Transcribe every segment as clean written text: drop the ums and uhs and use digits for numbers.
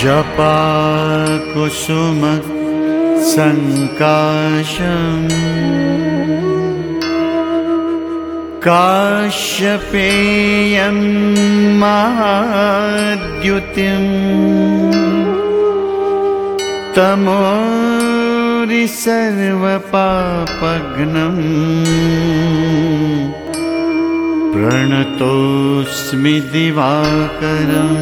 जपाकुसुम संकाशम् काश्यपेयं महाद्युतिम् तमोरि सर्वपापघ्नम् प्रणतोऽस्मि दिवाकरम्।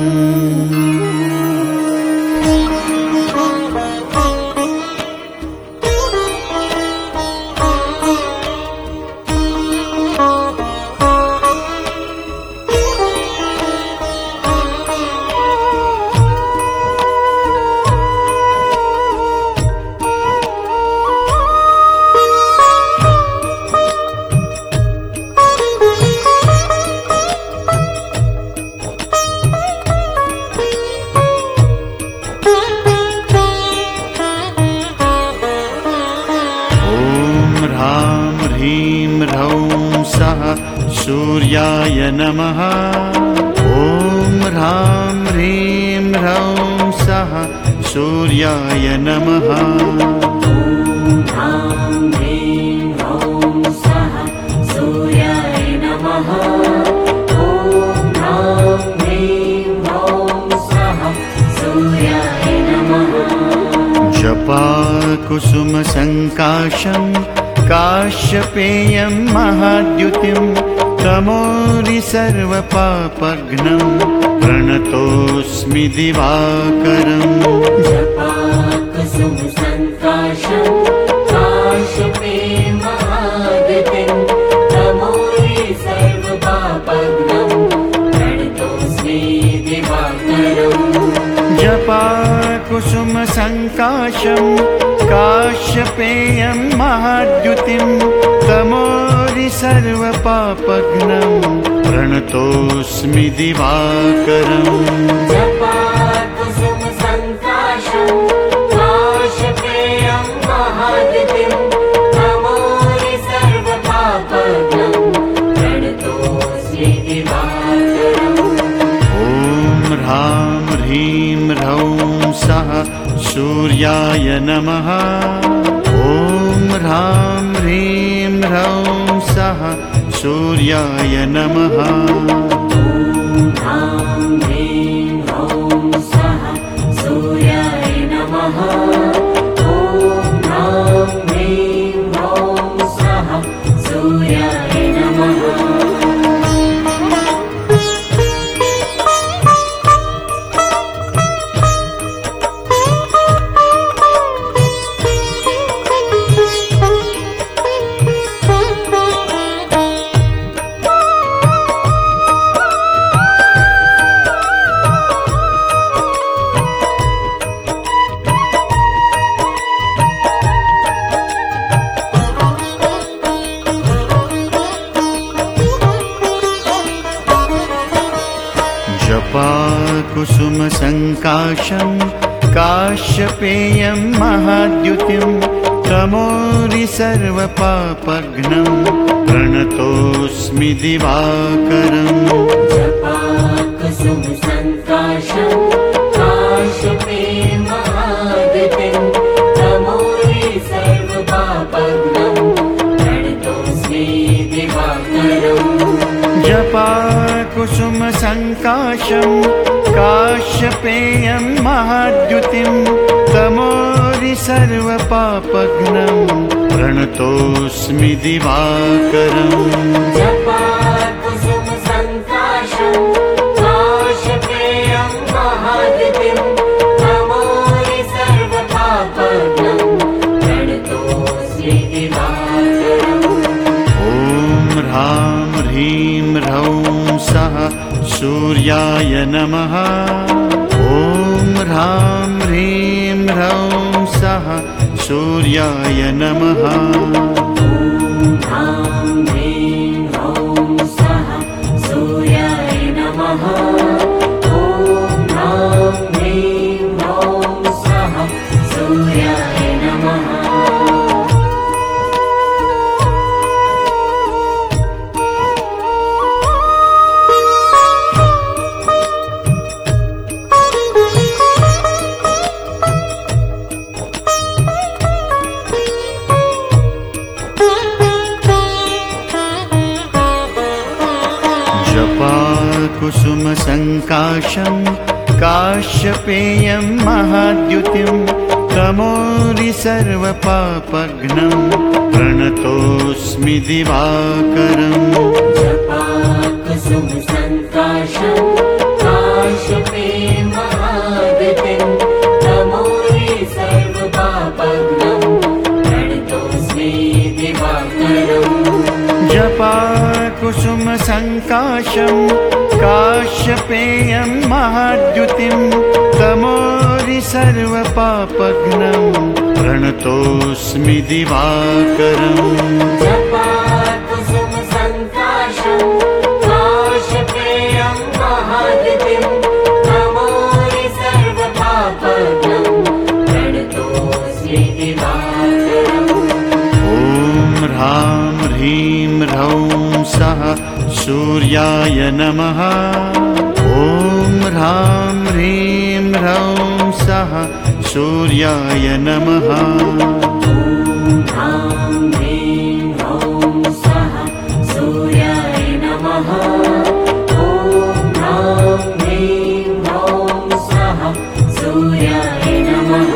सूर्याय नमः। ॐ ह्रां ह्रीं ह्रौं सः सूर्याय नमः। ॐ ह्रां ह्रीं ह्रौं सः सूर्याय नमः। ॐ ह्रां ह्रीं ह्रौं सः सूर्याय नमः। जपाकुसुम संकाशम् काश्यपेयं महाद्युतिम् तमोरि सर्वपापघ्नम् प्रणतोऽस्मि दिवाकरम्। जपाकुसुम संकाशम् काश्यपेयं महाद्युतिम् तमोरि सर्वपापघ्नम् प्रणतोऽस्मि दिवाकरम्। जपाकुसुम संकाशम् काश्यपेयं महाद्युतिम् तमोरि सर्वपापघ्नम् प्रणतोऽस्मि दिवाकरम्। जपाकुसुम संकाशम् काश्यपेयं महाद्युतिम् तमोरि सर्वपापघ्नम् प्रणतोऽस्मि दिवाकरम्। ॐ ह्रां ह्रीं ह्रौं सः सूर्याय नमः। ॐ ह्रां ह्रीं ह्रौं सः सूर्याय नमः। ॐ ह्रां ह्रीं ह्रौं सः सूर्याय नमः। ॐ ह्रां ह्रीं ह्रौं सः सूर्याय नमः। जपाकुसुम संकाशम् काश्यपेयं महाद्युतिम् तमोरि सर्वपापघ्नम् प्रणतोऽस्मि दिवाकरम्। जपाकुसुम संकाशम् काश्यपेयं महाद्युतिम् तमोरि सर्वपापघ्नम् प्रणतोऽस्मि दिवाकरम्। जपाकुसुम संकाशम् काश्यपेयं महाद्युतिम् तमोरि सर्वपापघ्नम् प्रणतोऽस्मि दिवाकरम्। जपाकुसुम संकाशम् काश्यपेयं महाद्युतिम् तमोरि सर्वपापघ्नम् प्रणतोऽस्मि दिवाकरम्। ॐ ह्रां ह्रीं ह्रौं सः सूर्याय नमः। ॐ ह्रां ह्रीं ह्रौं सः सूर्याय नमः। ॐ ह्रां ह्रीं ह्रौं सः सूर्याय नमः। ॐ ह्रां ह्रीं ह्रौं सः सूर्याय नमः। काश्यपेयं महाद्युतिं तमोरि सर्वपापघ्नं प्रणतोऽस्मि दिवाकरम् जपाकुसुमसङ्काशं काश्यपेयं महाद्युतिं तमोरि सर्वपापघ्नं प्रणतोऽस्मि दिवाकरम् जपाकुसुमसङ्काशं काश्यपेयं महाद्युतिं तमोरि सर्वपापघ्नं प्रणतोऽस्मि दिवाकरम् जपाकुसुमसङ्काशं काश्यपेयं महाद्युतिं तमोरि सर्वपापघ्नं प्रणतोऽस्मि दिवाकरम् ॐ ह्रां ह्रीं ह्रौं सः सूर्याय नमः। ॐ ह्रां ह्रीं ह्रौं सः सूर्याय नमः। ह्रां ह्रीं ह्रौं सः सूर्याय नमः। ॐ ह्रां ह्रीं ह्रौं सः सूर्याय नमः।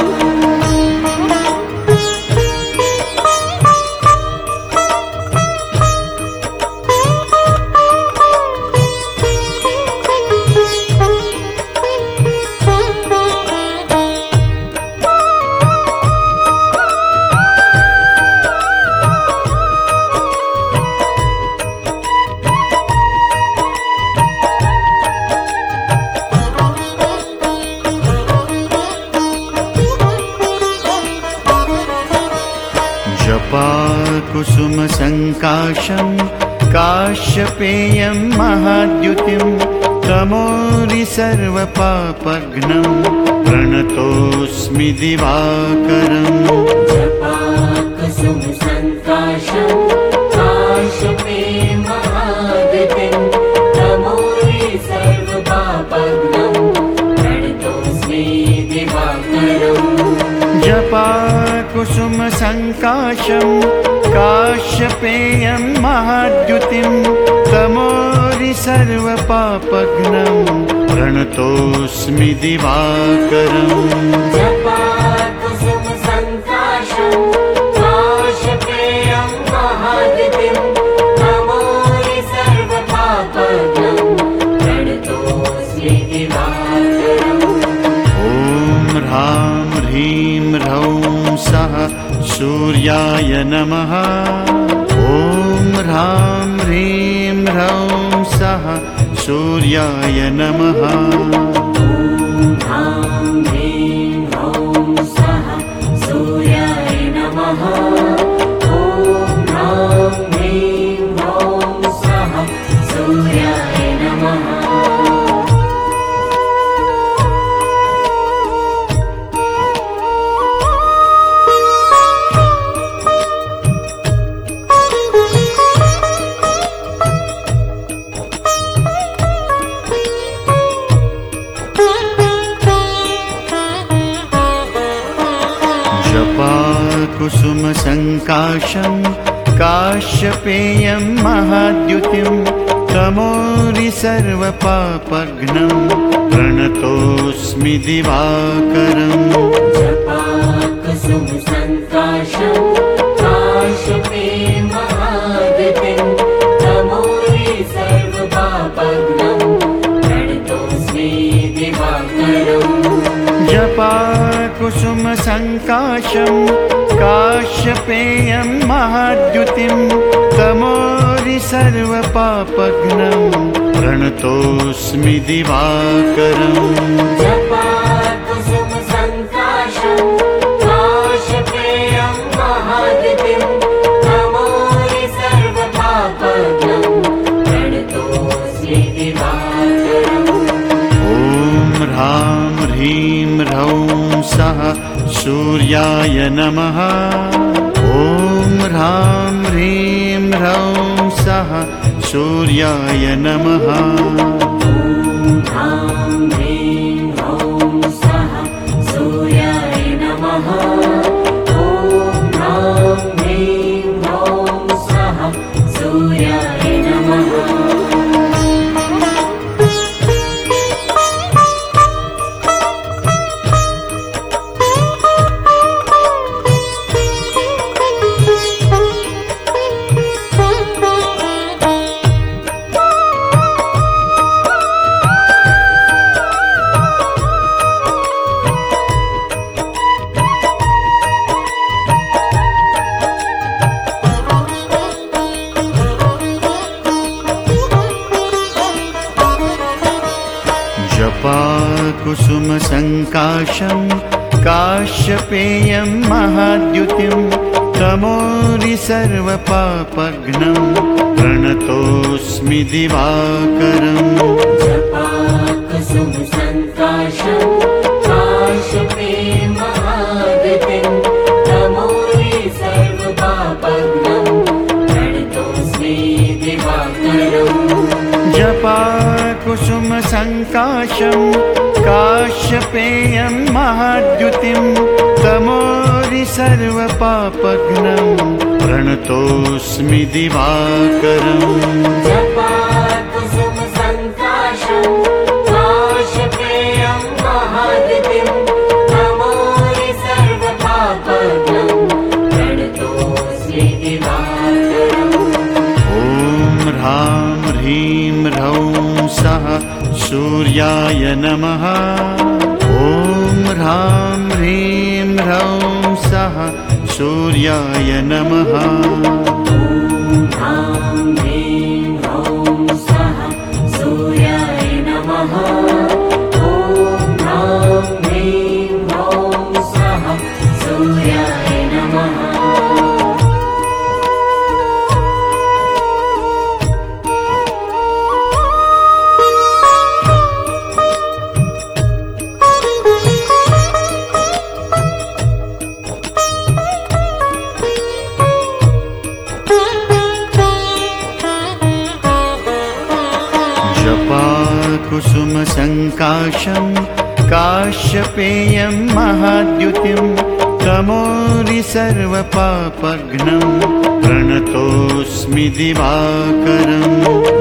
जपाकुसुमसङ्काशं काश्यपेयं महाद्युतिं तमोरि सर्वपापघ्नं प्रणतोऽस्मि दिवाकरम् जपाकुसुमसङ्काशं काश्यपेयं महाद्युतिं तमोरि सर्वपापघ्नं प्रणतोऽस्मि दिवाकरम् जपाकुसुमसङ्काशं काश्यपेयं महाद्युतिं तमोरि सर्वपापघ्नं प्रणतोऽस्मि दिवाकरम् जपाकुसुमसङ्काशं काश्यपेयं महाद्युतिं तमोरि सर्वपापघ्नं प्रणतोऽस्मि दिवाकरम् ॐ ह्रां ह्रीं ह्रौं सः सूर्याय नमः। ॐ ह्रां ह्रीं ह्रौं सः सूर्याय नमः। ह्रां ह्रीं ह्रौं सः सूर्याय नमः। ॐ ह्रां ह्रीं ह्रौं सः सूर्याय नमः। जपाकुसुमसङ्काशं काश्यपेयं महाद्युतिं तमोरि सर्वपापघ्नं प्रणतोऽस्मि दिवाकरम् जपाकुसुमसङ्काशं काश्यपेयं महाद्युतिं तमोरि सर्वपापघ्नं प्रणतोऽस्मि दिवाकरम् जपाकुसुमसङ्काशं काश्यपेयं महाद्युतिं तमोरि सर्वपापघ्नं प्रणतोऽस्मि दिवाकरम् जपाकुसुमसङ्काशं काश्यपेयं महाद्युतिं तमोरि सर्वपापघ्नं प्रणतोऽस्मि दिवाकरम् ॐ ह्रां ह्रीं ह्रौं सः सूर्याय नमः। ॐ ह्रां ह्रीं ह्रौं सः सूर्याय नमः। ह्रां ह्रीं ह्रौं सः सूर्याय नमः। ॐ ह्रां ह्रीं ह्रौं सः सूर्याय नमः। काश्यपेयं महाद्युतिं तमोरि सर्वपापघ्नं प्रणतोऽस्मि दिवाकरम् जपाकुसुमसङ्काशं काश्यपेयं महाद्युतिं तमोरि सर्वपापघ्नं प्रणतोऽस्मि दिवाकरम् जपाकुसुमसङ्काशं काश्यपेयं महाद्युतिं तमोरि सर्वपापघ्नं प्रणतोऽस्मि दिवाकरम् जपाकुसुमसङ्काशं काश्यपेयं महाद्युतिं तमोरि सर्वपापघ्नं प्रणतोऽस्मि दिवाकरम् ॐ ह्रां ह्रीं ह्रौं सः सूर्याय नमः। ॐ ह्रां ह्रीं ह्रौं सः सूर्याय नमः। ह्रां ह्रीं ह्रौं सः सूर्याय नमः। ॐ ह्रां ह्रीं ह्रौं सः सूर्याय नमः। जपाकुसुमसङ्काशं काश्यपेयं महाद्युतिं तमोरि सर्वपापघ्नं प्रणतोऽस्मि दिवाकरम्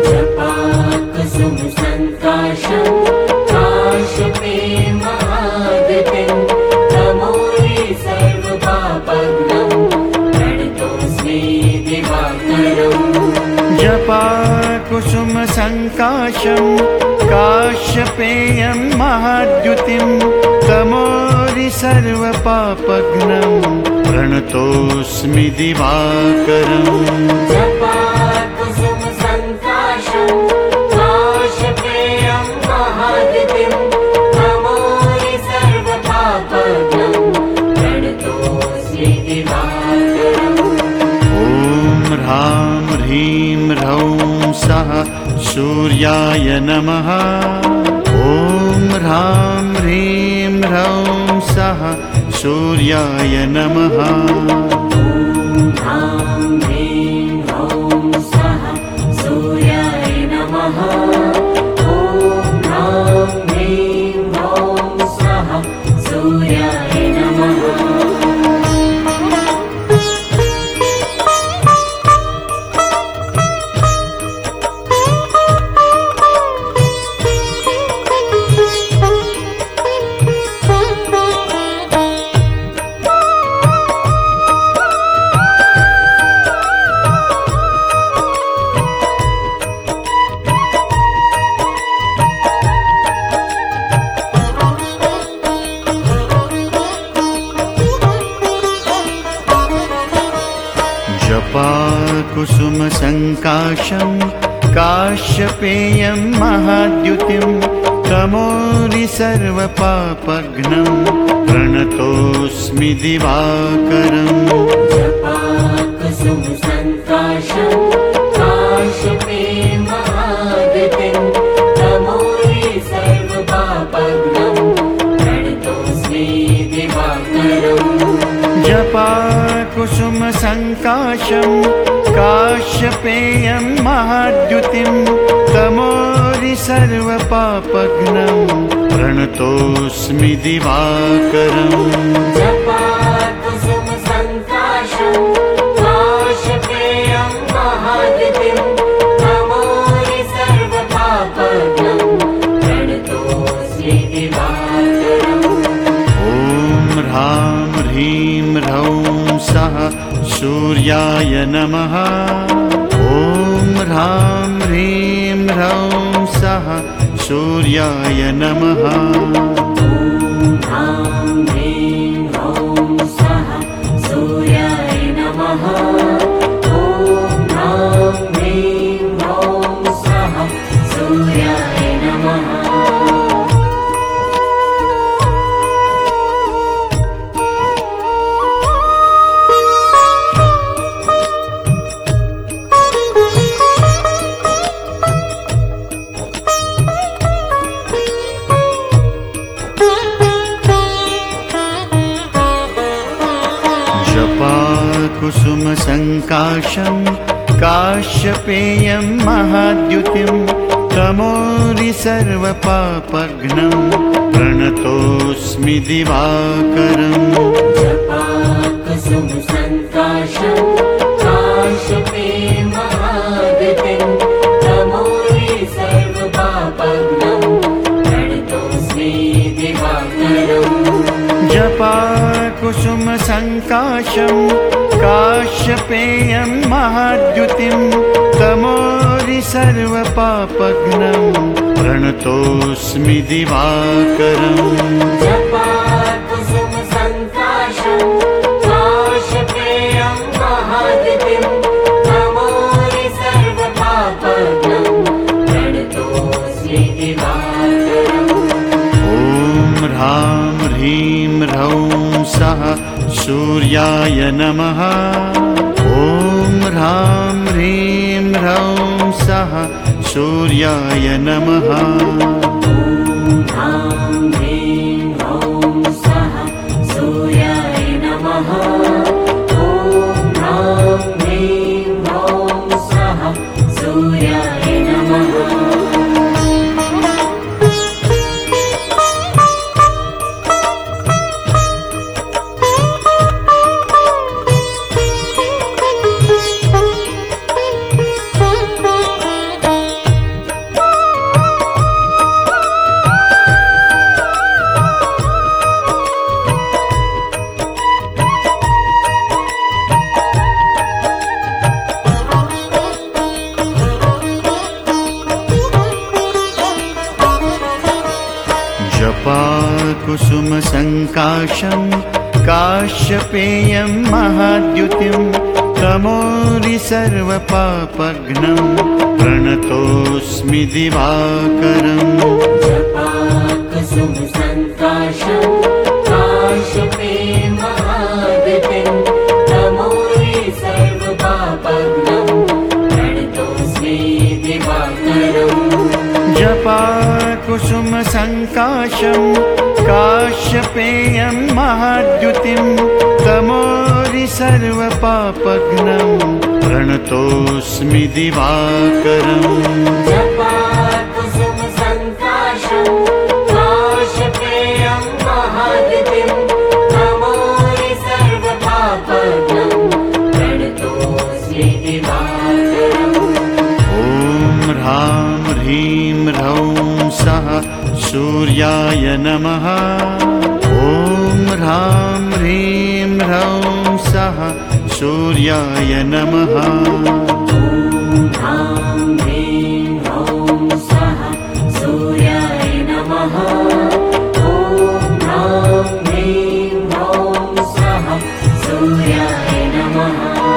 जपाकुसुमसङ्काशं काश्यपेयं महाद्युतिं तमोरि सर्वपापघ्नं प्रणतोऽस्मि दिवाकरम् जपाकुसुमसङ्काशं काश्यपेयं महाद्युतिं तमोरि सर्वपापघ्नं प्रणतोऽस्मि दिवाकरम् जपाकुसुमसङ्काशं काश्यपेयं महाद्युतिं तमोरि सर्वपापघ्नं प्रणतोऽस्मि दिवाकरम् ॐ ह्रां ह्रीं ह्रौं सः सूर्याय नमः। ॐ ह्रां ह्रीं ह्रौं सः सूर्याय नमः। ह्रां ह्रीं ह्रौं सः सूर्याय नमः। ॐ ह्रां ह्रीं ह्रौं सः सूर्याय नमः। जपाकुसुमसङ्काशं काश्यपेयं महाद्युतिं तमोरि सर्वपापघ्नं प्रणतोऽस्मि दिवाकरम् जपाकुसुमसङ्काशं काश्यपेयं महाद्युतिं तमोरि सर्वपापघ्नं प्रणतोऽस्मि दिवाकरम् जपाकुसुमसङ्काशं काश्यपेयं महाद्युतिं तमोरि सर्वपापघ्नं प्रणतोऽस्मि दिवाकरम् जपाकुसुमसङ्काशं काश्यपेयं महाद्युतिं तमोरि सर्वपापघ्नं प्रणतोऽस्मि दिवाकरम् ॐ ह्रां ह्रीं ह्रौं सः सूर्याय नमः। ॐ ह्रां ह्रीं ह्रौं सः सूर्याय नमः। ह्रां ह्रीं ह्रौं सः सूर्याय नमः। ॐ ह्रां ह्रीं ह्रौं सः सूर्याय नमः। जपाकुसुमसङ्काशं काश्यपेयं महाद्युतिं तमोरि सर्वपापघ्नं प्रणतोऽस्मि दिवाकरम् जपाकुसुमसङ्काशं काश्यपेयं महाद्युतिं तमोरि सर्वपापघ्नं प्रणतोऽस्मि दिवाकरम् जपाकुसुमसङ्काशं काश्यपेयं महाद्युतिं तमोरि सर्वपापघ्नं प्रणतोऽस्मि दिवाकरम् जपाकुसुमसङ्काशं काश्यपेयं महाद्युतिं तमोरि सर्वपापघ्नं प्रणतोऽस्मि दिवाकरम् ॐ ह्रां ह्रीं ह्रौं सः सूर्याय नमः ॐ ह्रां ह्रीं ह्रौं सः सूर्याय नमः ह्रां ह्रीं ह्रौं सः सूर्याय नमः ॐ ह्रां ह्रीं ह्रौं सः सूर्याय नमः जपाकुसुमसङ्काशं काश्यपेयं महाद्युतिं तमोरि सर्वपापघ्नं प्रणतोऽस्मि दिवाकरम् जपाकुसुमसङ्काशं काश्यपेयं महाद्युतिं तमोरि सर्वपापघ्नं प्रणतोऽस्मि दिवाकरम् जपाकुसुमसङ्काशं काश्यपेयं महाद्युतिं तमोरि सर्वपापघ्नं प्रणतोऽस्मि दिवाकरम् जपाकुसुमसङ्काशं काश्यपेयं महाद्युतिं तमोरि सर्वपापघ्नं प्रणतोऽस्मि दिवाकरम् ॐ ह्रां ह्रीं ह्रौं सः सूर्याय नमः ॐ ह्रां ह्रीं ह्रौं सः सूर्याय नमः ह्रां ह्रीं ह्रौं सः सूर्याय नमः ॐ ह्रां ह्रीं ह्रौं सः सूर्याय नमः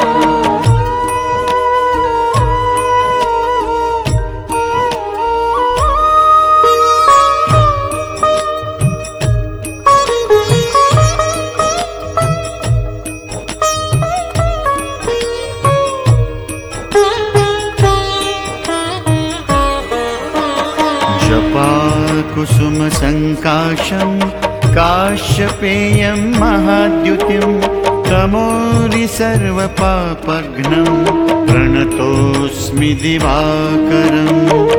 जपाकुसुमसङ्काशं काश्यपेयं महाद्युतिं तमोरि सर्वपापघ्नं प्रणतोऽस्मि दिवाकरम्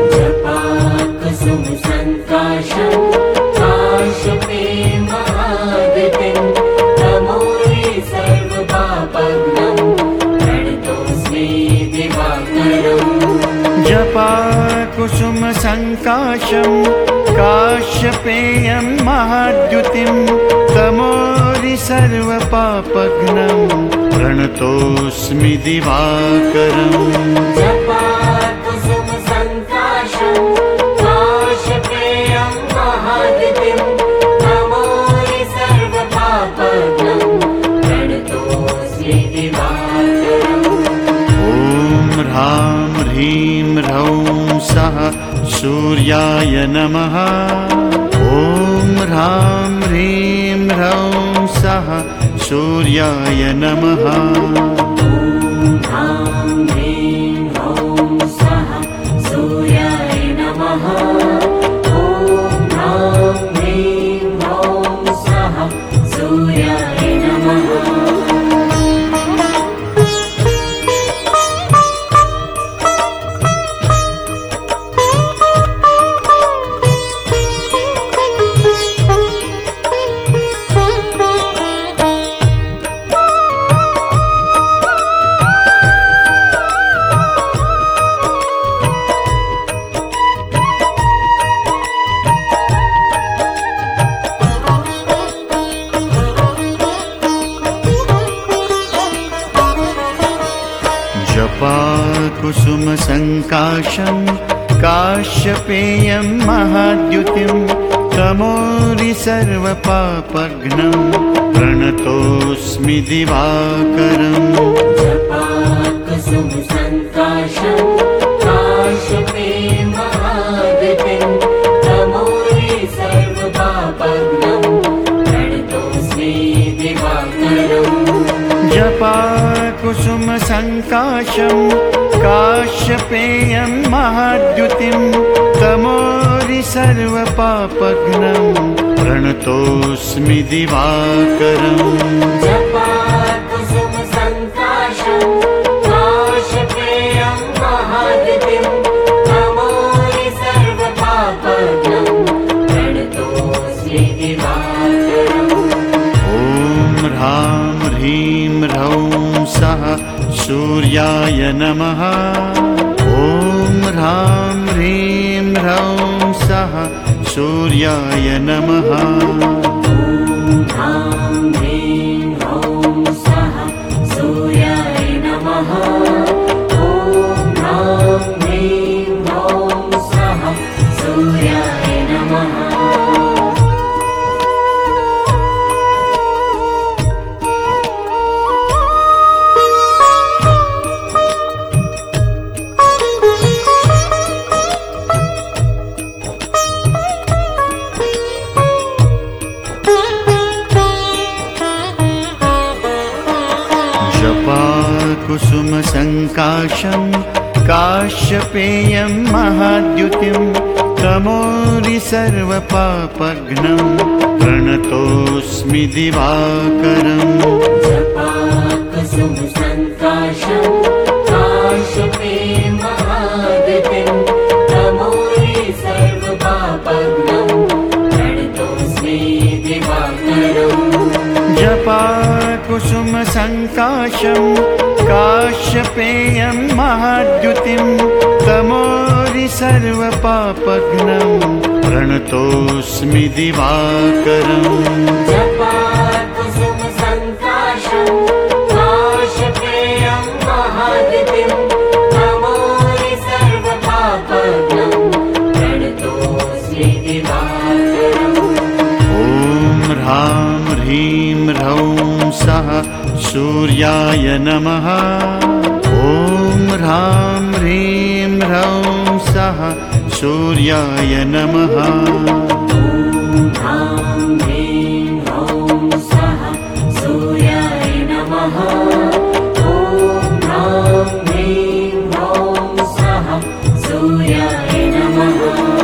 जपाकुसुमसङ्काशं काश्यपेयं महाद्युतिं तमोरि सर्वपापघ्नं प्रणतोऽस्मि दिवाकरम् जपाकुसुमसङ्काशं काश्यपेयं महाद्युतिं तमोरि सर्वपापघ्नं प्रणतोऽस्मि दिवाकरम् जपाकुसुमसङ्काशं काश्यपेयं महाद्युतिं तमोरि सर्वपापघ्नं प्रणतोऽस्मि दिवाकरम् ॐ ह्रां ह्रीं ह्रौं सः सूर्याय नमः ॐ ह्रां ह्रीं ह्रौं सः सूर्याय नमः ह्रां ह्रीं ह्रौं सः सूर्याय नमः ॐ ह्रां ह्रीं ह्रौं सः सूर्याय नमः जपाकुसुमसङ्काशं काश्यपेयं महाद्युतिं तमोरि सर्वपापघ्नं प्रणतोऽस्मि दिवाकरम् जपाकुसुमसङ्काशं काश्यपेयं महाद्युतिं तमोरि सर्वपापघ्नं प्रणतोऽस्मि दिवाकरम् जपाकुसुमसङ्काशं काश्यपेयं महाद्युतिं तमोरि सर्वपापघ्नं प्रणतोऽस्मि दिवाकरम् जपाकुसुमसङ्काशं काश्यपेयं महाद्युतिं तमोरि सर्वपापघ्नं प्रणतोऽस्मि दिवाकरम् ॐ ह्रां ह्रीं ह्रौं सः सूर्याय नमः ॐ ह्रां ह्रीं ह्रौं सः सूर्याय नमः ह्रां ह्रीं ह्रौं सः सूर्याय नमः ॐ ह्रां ह्रीं ह्रौं सः सूर्याय नमः जपाकुसुमसङ्काशं काश्यपेयं महाद्युतिं तमोरि सर्वपापघ्नं प्रणतोऽस्मि दिवाकरम् जपाकुसुमसङ्काशं काश्यपेयं महाद्युतिं तमोरि सर्वपापघ्नं प्रणतोऽस्मि दिवाकरम् जपाकुसुमसङ्काशं काश्यपेयं महाद्युतिं तमोरि सर्वपापघ्नं प्रणतोऽस्मि दिवाकरम् जपाकुसुमसङ्काशं काश्यपेयं महाद्युतिं तमोरि सर्वपापघ्नं प्रणतोऽस्मि दिवाकरम् ॐ ह्रां ह्रीं ह्रौं सः सूर्याय नमः ॐ ह्रां ह्रीं ह्रौं सः सूर्याय नमः ह्रां ह्रीं ह्रौं सः सूर्याय नमः ॐ ह्रां ह्रीं ह्रौं सः सूर्याय नमः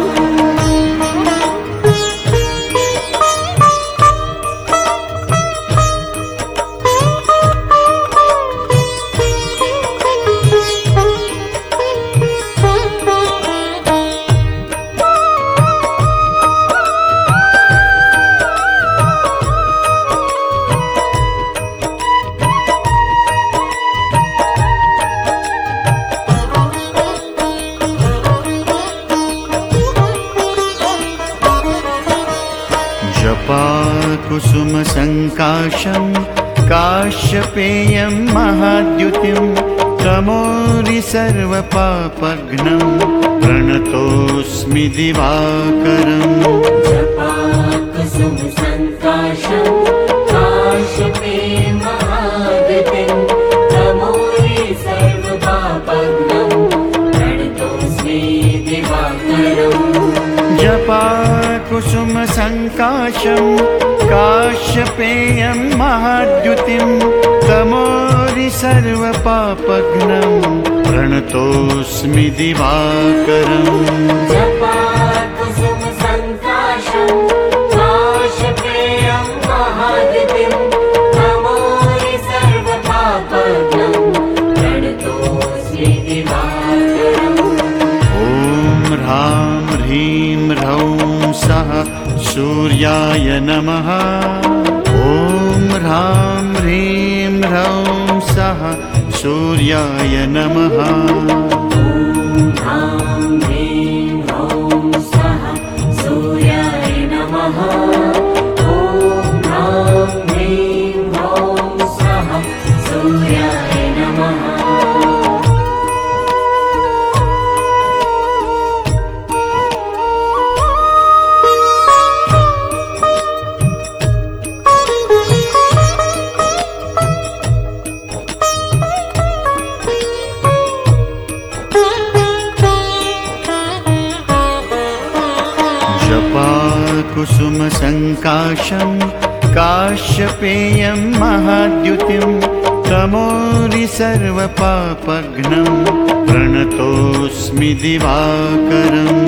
जपाकुसुमसङ्काशं काश्यपेयं महाद्युतिं तमोरि सर्वपापघ्नं प्रणतोऽस्मि दिवाकरम् जपाकुसुमसङ्काशं काश्यपेयं महाद्युतिं तमोरि सर्वपापघ्नं प्रणतोऽस्मि दिवाकरम् जपाकुसुमसङ्काशं काश्यपेयं महाद्युतिं तमोरि सर्वपापघ्नं प्रणतोऽस्मि दिवाकरम् जपाकुसुमसङ्काशं काश्यपेयं महाद्युतिं तमोरि सर्वपापघ्नं प्रणतोऽस्मि दिवाकरम् ॐ ह्रां ह्रीं ह्रौं सः सूर्याय नमः ॐ ह्रां ह्रीं ह्रौं सः सूर्याय नमः ह्रां ह्रीं ह्रौं सः सूर्याय नमः ॐ ह्रां ह्रीं ह्रौं सः सूर्याय नमः सङ्काशं काश्यपेयं महाद्युतिं तमोरि सर्वपापघ्नं प्रणतोऽस्मि दिवाकरम्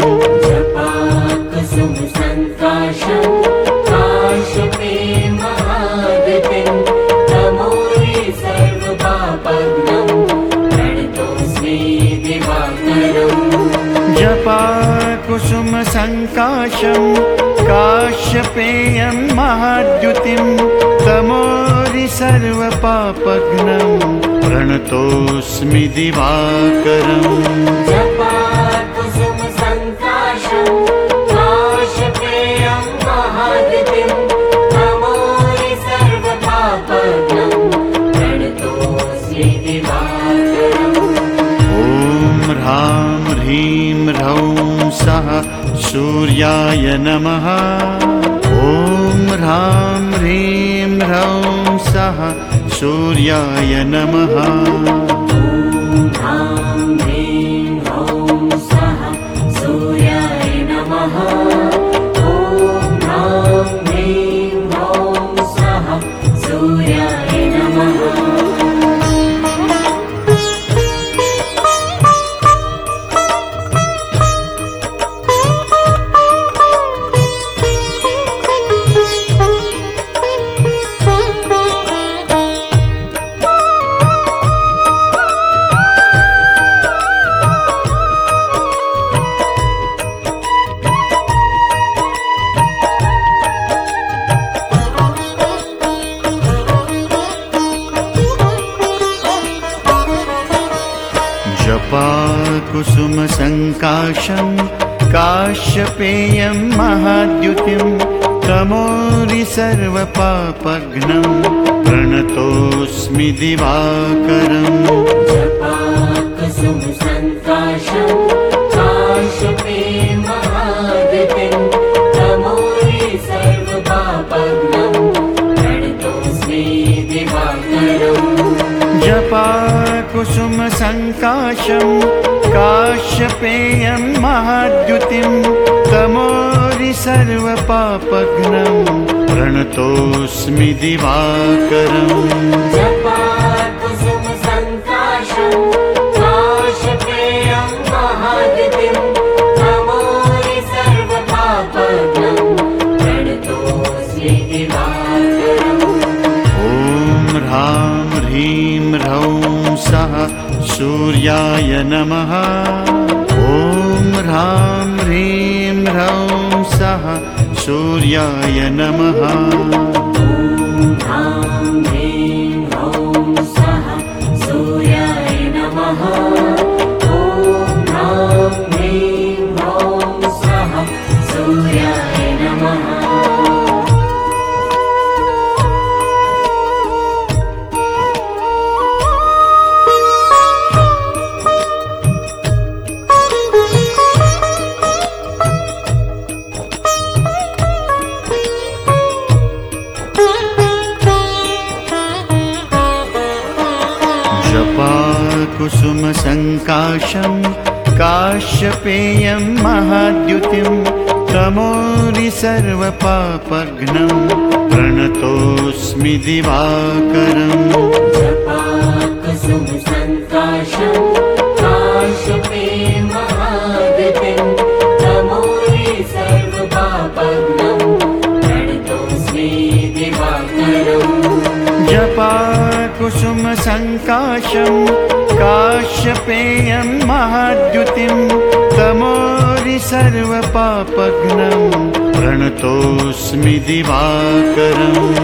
जपाकुसुमसङ्काशं काश्यपेयं महाद्युतिं तमोरि सर्वपापघ्नं प्रणतोऽस्मि दिवाकरम् जपाकुसुमसङ्काशं काश्यपेयं महाद्युतिं तमोरि सर्वपापघ्नं प्रणतोऽस्मि दिवाकरम् जपाकुसुमसङ्काशं काश्यपेयं महाद्युतिं तमोरि सर्वपापघ्नं प्रणतोऽस्मि दिवाकरम् ॐ ह्रां ह्रीं ह्रौं सः सूर्याय नमः ॐ ह्रां ह्रीं ह्रौं सः सूर्याय नमः ॐ ह्रीं ह्रौं सः सूर्याय नमः ॐ ह्रीं ह्रौं सः सूर्याय नमः जपाकुसुमसङ्काशं काश्यपेयं महाद्युतिं तमोरि सर्वपापघ्नं प्रणतोऽस्मि दिवाकरम् जपाकुसुमसङ्काशं काश्यपेयं महाद्युतिं तमोरि सर्वपापघ्नं प्रणतोऽस्मि दिवाकरम् जपाकुसुमसङ्काशं काश्यपेयं महाद्युतिं तमोरि सर्वपापघ्नं प्रणतोऽस्मि दिवाकरम् जपाकुसुमसङ्काशं काश्यपेयं महाद्युतिं तमोरि सर्वपापघ्नं प्रणतोऽस्मि दिवाकरम् ॐ ह्रां ह्रीं ह्रौं सः सूर्याय नमः ॐ ह्रां ह्रीं ह्रौं सः सूर्याय नमः ॐ ह्रीं ह्रौं सः सूर्याय नमः ॐ ह्रीं ह्रौं सः सूर्याय नमः जपाकुसुमसङ्काशं काश्यपेयं महाद्युतिं तमोरि सर्वपापघ्नं प्रणतोऽस्मि दिवाकरम् जपाकुसुमसङ्काशं काश्यपेयं महाद्युतिं तमोरि सर्वपापघ्नं प्रणतोऽस्मि दिवाकरम् जपाकुसुमसङ्काशं काश्यपेयं महाद्युतिं तमोरि सर्वपापघ्नं प्रणतोऽस्मि दिवाकरम्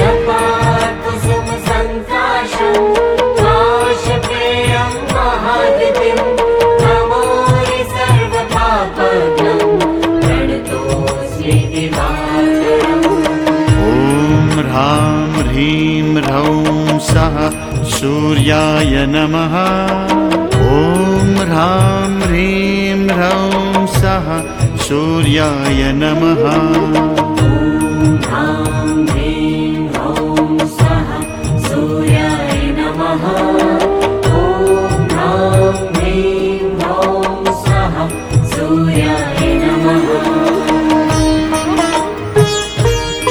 जपाकुसुमसङ्काशं काश्यपेयं महाद्युतिं तमोरि सर्वपापघ्नं प्रणतोऽस्मि दिवाकरम् ॐ ह्रां ह्रीं ह्रौं सः सूर्याय नमः ॐ ह्रां ह्रीं ह्रौं सः सूर्याय नमः ॐ ह्रीं ह्रौं सः सूर्याय नमः ॐ ह्रीं ह्रौं सः सूर्याय नमः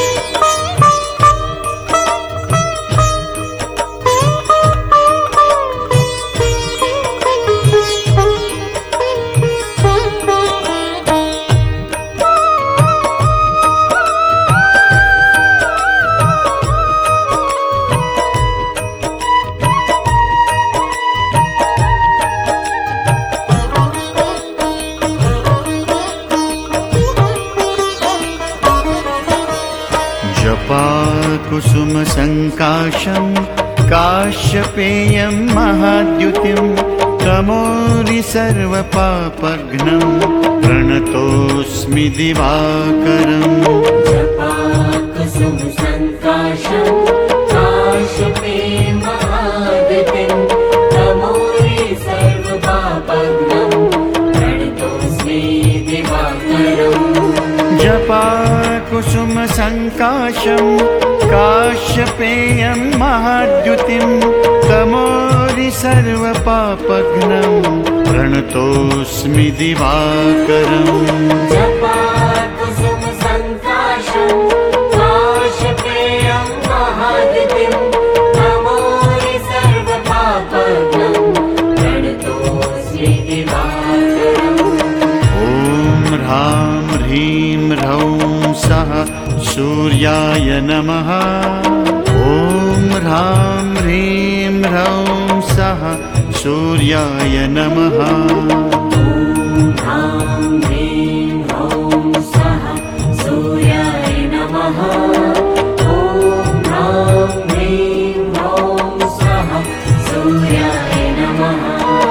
कुसुमसङ्काशं काश्यपेयं महाद्युतिं तमोरि सर्वपापघ्नं प्रणतोऽस्मि दिवाकरम् जपाकुसुमसङ्काशं काश्यपेयं महाद्युतिं तमोरि सर्वपापघ्नं प्रणतोऽस्मि दिवाकरम् जपाकुसुमसङ्काशं काश्यपेयं महाद्युतिं तमोरि सर्वपापघ्नं प्रणतोऽस्मि दिवाकरम् जपाकुसुमसङ्काशं काश्यपेयं महाद्युतिं तमोरि सर्वपापघ्नं प्रणतोऽस्मि दिवाकरम् ॐ ह्रां ह्रीं ह्रौं सः सूर्याय नमः ॐ ह्रां ह्रीं ह्रौं सः सूर्याय नमः ह्रां ह्रीं ह्रौं सः सूर्याय नमः ॐ ह्रां ह्रीं ह्रौं सः सूर्याय नमः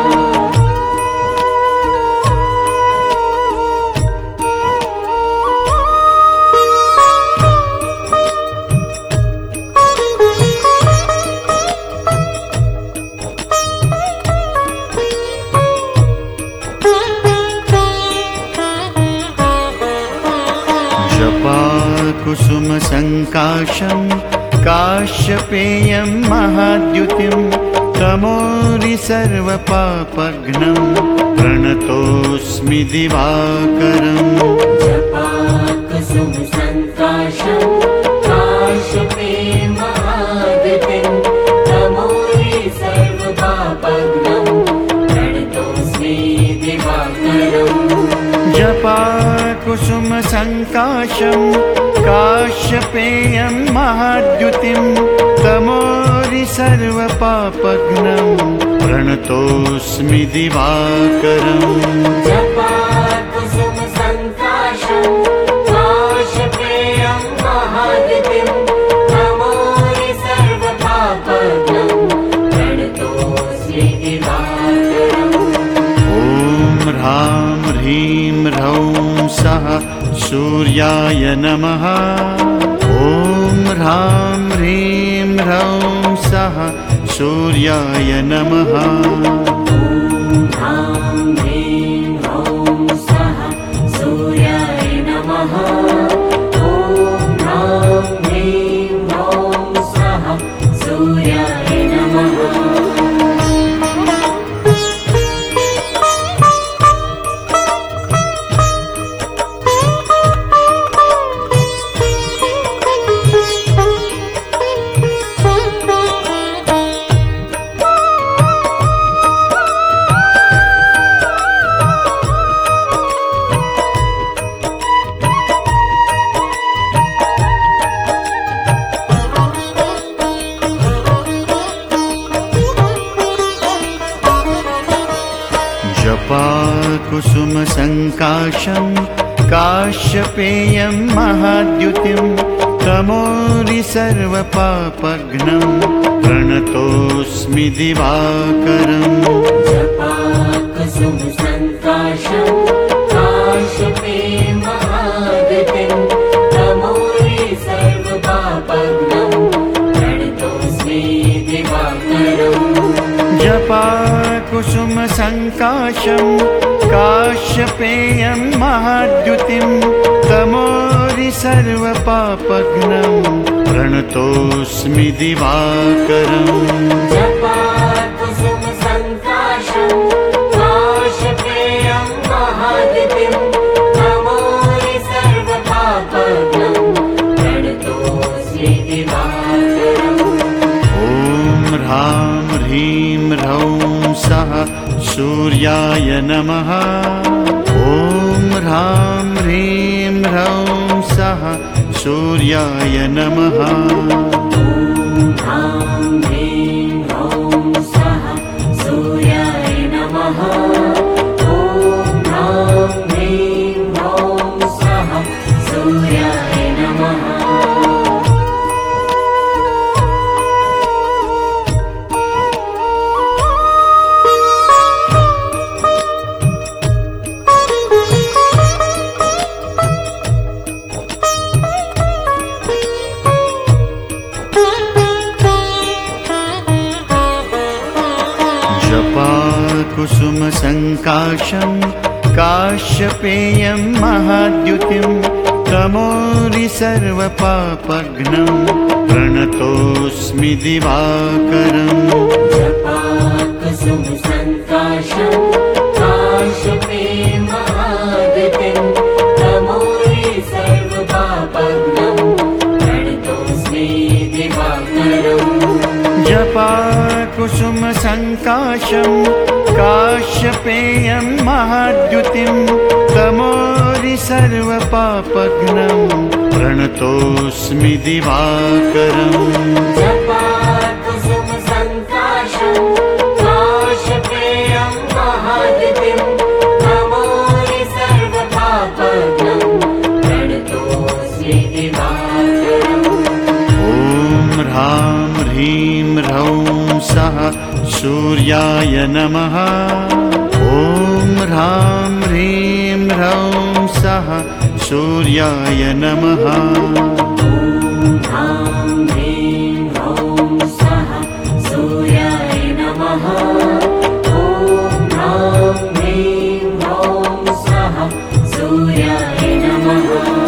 जपाकुसुमसङ्काशं काश्यपेयं महाद्युतिं तमोरि सर्वपापघ्नं प्रणतोऽस्मि दिवाकरम् जपाकुसुमसङ्काशं काश्यपेयं महाद्युतिं तमोरि सर्वपापघ्नं प्रणतोऽस्मि दिवाकरम् जपाकुसुमसङ्काशं काश्यपेयं महाद्युतिं तमोरि सर्वपापघ्नं प्रणतोऽस्मि दिवाकरम् जपाकुसुमसङ्काशं काश्यपेयं महाद्युतिं तमोरि सर्वपापघ्नं प्रणतोऽस्मि दिवाकरम् ॐ ह्रां ह्रीं ह्रौं सः सूर्याय नमः ॐ ह्रां ह्रीं ह्रौं सः सूर्याय नमः ह्रां ह्रीं ह्रौं सः सूर्याय नमः ॐ ह्रां ह्रीं ह्रौं सः सूर्याय नमः जपाकुसुमसङ्काशं काश्यपेयं महाद्युतिं तमोरि सर्वपापघ्नं प्रणतोऽस्मि दिवाकरम् जपाकुसुमसङ्काशं काश्यपेयं महाद्युतिं तमोरि सर्वपापघ्नं प्रणतोऽस्मि दिवाकरम् जपाकुसुमसङ्काशं काश्यपेयं महाद्युतिं तमोरि सर्वपापघ्नं प्रणतोऽस्मि दिवाकरम् जपाकुसुमसङ्काशं काश्यपेयं महाद्युतिं तमोरि सर्वपापघ्नं प्रणतोऽस्मि दिवाकरम् ॐ ह्रां ह्रीं ह्रौं सः सूर्याय नमः ॐ ह्रां ह्रीं ह्रौं सः सूर्याय नमः ह्रां ह्रीं ह्रौं सः सूर्याय नमः ॐ ह्रां ह्रीं ह्रौं सः सूर्याय नमः जपाकुसुमसङ्काशं काश्यपेयं महाद्युतिं तमोरि सर्वपापघ्नं प्रणतोऽस्मि दिवाकरम् जपाकुसुमसङ्काशं काश्यपेयं महाद्युतिं तमोरि सर्वपापघ्नं प्रणतोऽस्मि दिवाकरम् जपाकुसुमसङ्काशं काश्यपेयं महाद्युतिं तमोरि सर्वपापघ्नं प्रणतोऽस्मि दिवाकरम् जपाकुसुमसङ्काशं काश्यपेयं महाद्युतिं तमोरि सर्वपापघ्नं प्रणतोऽस्मि दिवाकरम् ॐ ह्रां ह्रीं ह्रौं सः सूर्याय नमः ॐ ह्रां ह्रीं ह्रौं सः सूर्याय नमः ॐ ह्रीं ह्रौं सः सूर्याय नमः ॐ ह्रीं ह्रौं सः सूर्याय नमः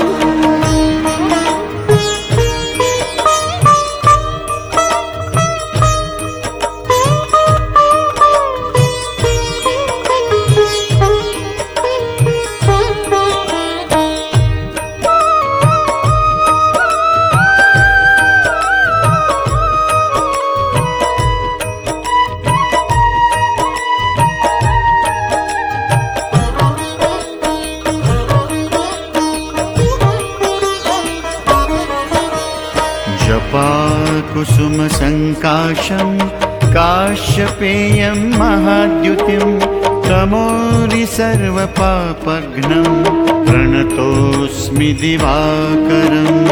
जपाकुसुमसङ्काशं काश्यपेयं महाद्युतिं तमोरि सर्वपापघ्नं प्रणतोऽस्मि दिवाकरम्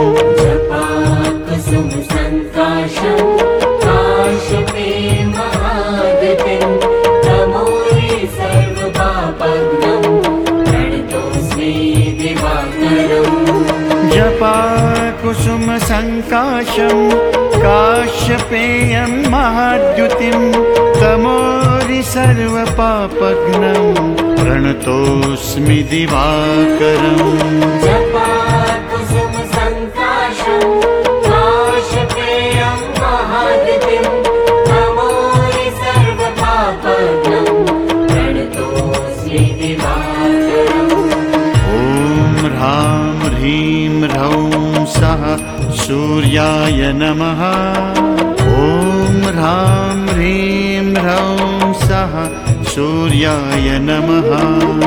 जपाकुसुमसङ्काशं काश्यपेयं महाद्युतिं तमोरि सर्वपापघ्नं प्रणतोऽस्मि दिवाकरम् जपाकुसुमसङ्काशं काश्यपेयं महाद्युतिं तमोरि सर्वपापघ्नं प्रणतोऽस्मि दिवाकरम् जपाकुसुमसङ्काशं काश्यपेयं महाद्युतिं तमोरि सर्वपापघ्नं प्रणतोऽस्मि दिवाकरम् ॐ ह्रां ह्रीं ह्रौं सः सूर्याय नमः ॐ ह्रां ह्रीं ह्रौं सः सूर्याय नमः